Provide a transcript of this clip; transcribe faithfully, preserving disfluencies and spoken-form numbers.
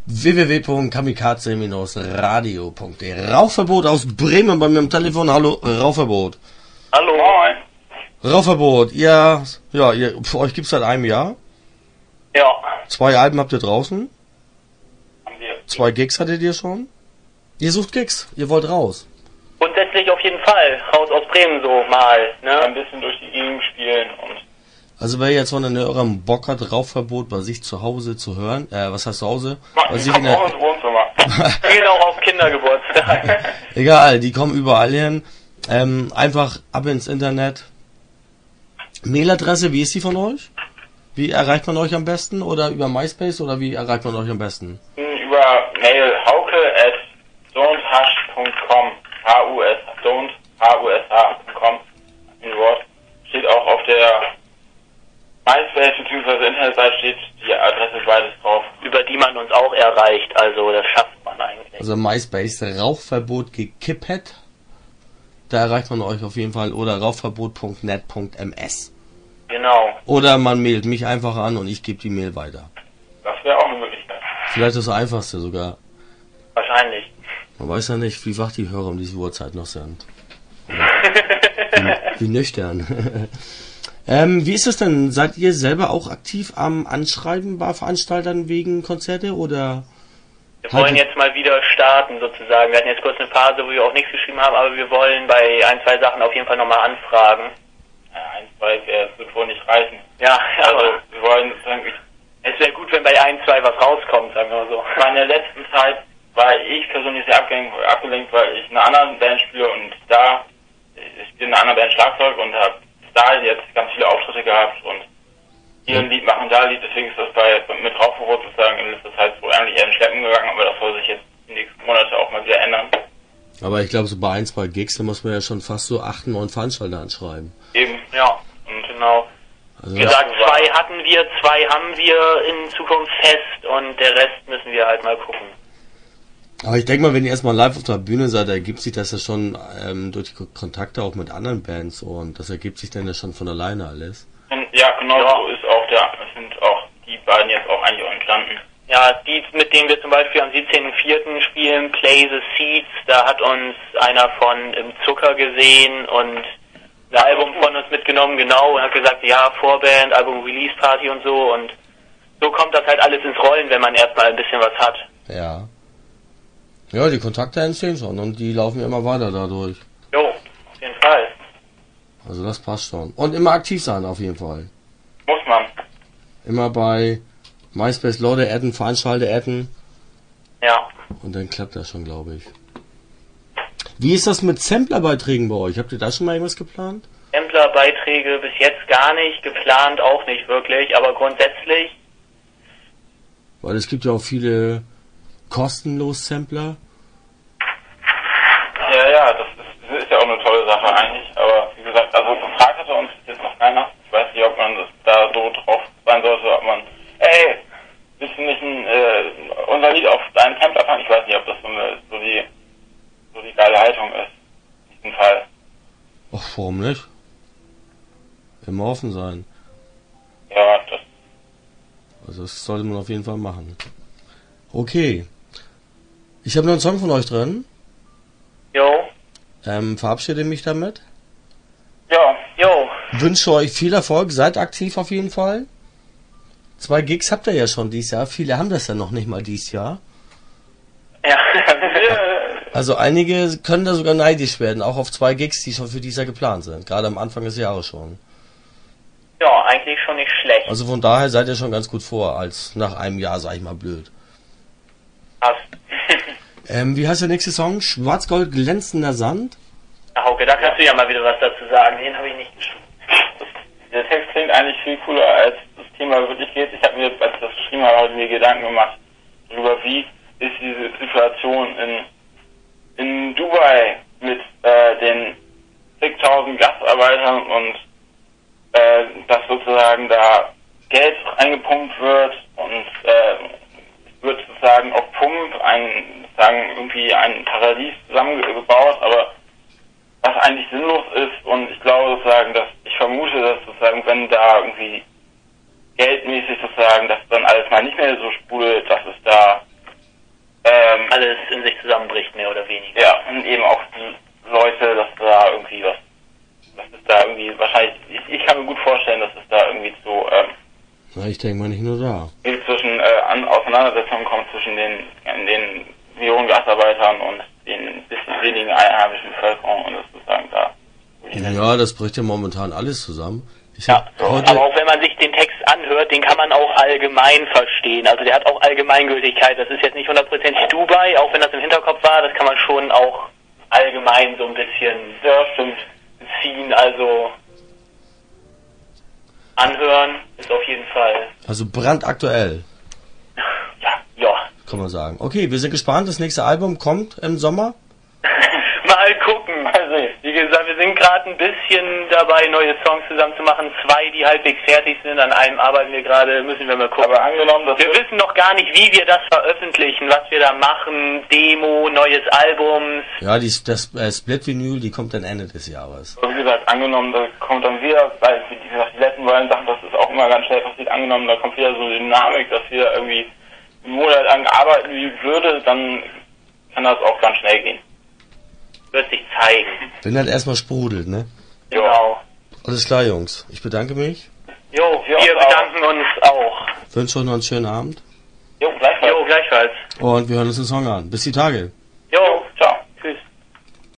w w w punkt kamikaze radio punkt de. Rauchverbot aus Bremen bei mir am Telefon. Hallo, Rauchverbot. Hallo. Moin. Rauchverbot, ihr, ja, ihr, für euch gibt's seit einem Jahr. Ja. Zwei Alben habt ihr draußen. Haben wir. Zwei Gigs hattet ihr schon. Ihr sucht Gigs, ihr wollt raus. Grundsätzlich auf jeden Fall. Raus aus Bremen so mal, ne? Ein bisschen durch die Gegend spielen und... Also wer jetzt von den Hörern Bock hat, Rauchverbot bei sich zu Hause zu hören, äh, was heißt zu Hause? Bei Ich sich komm in der, auch ins Wohnzimmer. Gehen auch auf Kindergeburtstag. egal, die kommen überall hin. Ähm, einfach ab ins Internet. Mailadresse, wie ist die von euch? Wie erreicht man euch am besten? Oder über MySpace oder wie erreicht man euch am besten? Über Mail hauke at don'thush punkt com. H-U-S, don't, H-U-S-H punkt com. Ein Wort. Steht auch auf der MySpace bzw. Internetseite steht die Adresse beides drauf. Über die man uns auch erreicht, also das schafft man eigentlich. Also MySpace, Rauchverbot gekippt. Da erreicht man euch auf jeden Fall. Oder rauchverbot punkt net punkt m s. Genau. Oder man mailt mich einfach an und ich gebe die Mail weiter. Das wäre auch eine Möglichkeit. Vielleicht das einfachste sogar. Wahrscheinlich. Man weiß ja nicht, wie wach die Hörer um diese Uhrzeit noch sind. Wie, wie nüchtern. ähm, wie ist es denn? Seid ihr selber auch aktiv am Anschreiben bei Veranstaltern wegen Konzerte oder? Wir wollen jetzt mal wieder starten sozusagen. Wir hatten jetzt kurz eine Phase, wo wir auch nichts geschrieben haben, aber wir wollen bei ein, zwei Sachen auf jeden Fall nochmal anfragen. Ja, ein, zwei, es wird wohl nicht reichen. Ja, Also, aber wir wollen sozusagen, ich, es wäre gut, wenn bei ein, zwei was rauskommt, sagen wir mal so. in der letzten Zeit war ich persönlich sehr abgelenkt, abgelenkt, weil ich in einer anderen Band spiele und da, ich spiele in einer anderen Band Schlagzeug und habe da jetzt ganz viele Auftritte gehabt und hier ein Lied machen, da ein Lied, deswegen ist das bei mit Rauchverbot sozusagen in letzter Zeit so eigentlich eher in Schleppen gegangen, aber das soll sich jetzt die nächsten Monate auch mal wieder ändern. Aber ich glaube, so bei ein, zwei Gigs, da muss man ja schon fast so acht, neun Veranstalter anschreiben. Eben, Ja, und genau. Also Wie gesagt, zwei hatten wir, zwei haben wir in Zukunft fest und der Rest müssen wir halt mal gucken. aber ich denke mal, wenn ihr erstmal live auf der Bühne seid, ergibt sich das ja schon ähm, durch die Kontakte auch mit anderen Bands und das ergibt sich dann ja schon von alleine alles. und ja, genau Ja. so ist auch der, es sind auch die beiden jetzt auch eigentlich auch entstanden. Ja, die, mit denen wir zum Beispiel am siebzehnten vierten spielen, Play the Seeds, da hat uns einer von Im Zucker gesehen und ein Album von uns mitgenommen, genau, und hat gesagt, ja, Vorband, Album Release Party und so, und so kommt das halt alles ins Rollen, wenn man erstmal ein bisschen was hat. Ja. Ja, die Kontakte entstehen schon und die laufen immer weiter dadurch. Jo, auf jeden Fall. Also das passt schon. Und immer aktiv sein auf jeden Fall. Muss man. Immer bei MySpace Leute adden, Veranstalter adden Ja. und dann klappt das schon, glaube ich. Wie ist das mit Samplerbeiträgen bei euch? Habt ihr da schon mal irgendwas geplant? Sampler-Beiträge bis jetzt gar nicht, geplant auch nicht wirklich, aber grundsätzlich, Weil es gibt ja auch viele kostenlos Sampler. Ja, ja, das ist, das ist ja auch eine tolle Sache eigentlich, aber wie gesagt, also gefragt hatte uns jetzt noch keiner. Ich weiß nicht, ob man das da so drauf sein sollte, ob man, ey, willst du nicht ein, äh, unser Lied auf deinen Sampler packen? Ich weiß nicht, ob das so, eine, so die so die geile Haltung ist, in diesem Fall. Ach, warum nicht? Immer offen sein. Ja, das, Also das sollte man auf jeden Fall machen. Okay. Ich habe noch einen Song von euch drin. jo, Ähm, verabschiede mich damit. ja, jo, Wünsche euch viel Erfolg, seid aktiv auf jeden Fall. Zwei Gigs habt ihr ja schon dieses Jahr. Viele haben das ja noch nicht mal dieses Jahr. ja. Also einige können da sogar neidisch werden, auch auf zwei Gigs, die schon für dieses Jahr geplant sind. Gerade am Anfang des Jahres schon. Ja, eigentlich schon nicht schlecht. Also von daher seid ihr schon ganz gut vor, als nach einem Jahr, sag ich mal, blöd. Passt. Ähm, wie heißt der nächste Song? Schwarzgold glänzender Sand? Na, Hauke, da kannst du ja mal wieder was dazu sagen. Den habe ich nicht geschrieben. der Text klingt eigentlich viel cooler, als das Thema wirklich geht. Ich habe mir, als ich das geschrieben habe, habe ich mir Gedanken gemacht darüber, wie ist diese Situation in in Dubai mit äh, den zigtausend Gastarbeitern und äh, dass sozusagen da Geld reingepumpt wird und äh, wird sozusagen auf Pump ein, sozusagen irgendwie ein Paradies zusammengebaut, aber was eigentlich sinnlos ist, und ich glaube sozusagen, dass ich vermute, dass sozusagen, wenn da irgendwie geldmäßig sozusagen, dass dann alles mal nicht mehr so sprudelt, dass es da ähm, alles in sich zusammenbricht, mehr oder weniger. ja, und eben auch die Leute, dass da irgendwie was, dass es da irgendwie wahrscheinlich, ich, ich kann mir gut vorstellen, dass es da irgendwie zu, ähm, Na, ich denke mal nicht nur da. zwischen, äh, an Auseinandersetzungen kommt zwischen den, den Millionen-Gastarbeitern und den bisschen wenigen einheimischen Bevölkerung und das sozusagen da. Ja, das bricht ja momentan alles zusammen. Ich Ja, hab heute, aber auch wenn man sich den Text anhört, den kann man auch allgemein verstehen. Also der hat auch Allgemeingültigkeit. Das ist jetzt nicht hundertprozentig Dubai, auch wenn das im Hinterkopf war, das kann man schon auch allgemein so ein bisschen Ja, stimmt. ziehen. Also anhören ist auf jeden Fall, also brandaktuell, ja, ja. kann man sagen. Okay, wir sind gespannt. Das nächste Album kommt im Sommer. Mal gucken. Also, wie gesagt, wir sind gerade ein bisschen dabei, neue Songs zusammen zu machen. Zwei, die halbwegs fertig sind. An einem arbeiten wir gerade, müssen wir mal gucken. Aber angenommen, dass Wir wissen noch gar nicht, wie wir das veröffentlichen, was wir da machen. Demo, neues Album. Ja, die, das äh, Split-Vinyl, die kommt dann Ende des Jahres. wie gesagt, angenommen, da kommt dann wieder, weil, wie gesagt, die letzten beiden Sachen, das ist auch immer ganz schnell passiert, angenommen, da kommt wieder so eine Dynamik, dass wir irgendwie einen Monat lang arbeiten wie blöde, dann kann das auch ganz schnell gehen. Wird sich zeigen. Wenn das erstmal sprudelt, ne? Genau. Alles klar, Jungs. Ich bedanke mich. Jo, Wir wir uns bedanken uns auch. Wünsche euch noch einen schönen Abend. Jo, gleichfalls. Jo, gleichfalls. Und wir hören uns den Song an. Bis die Tage.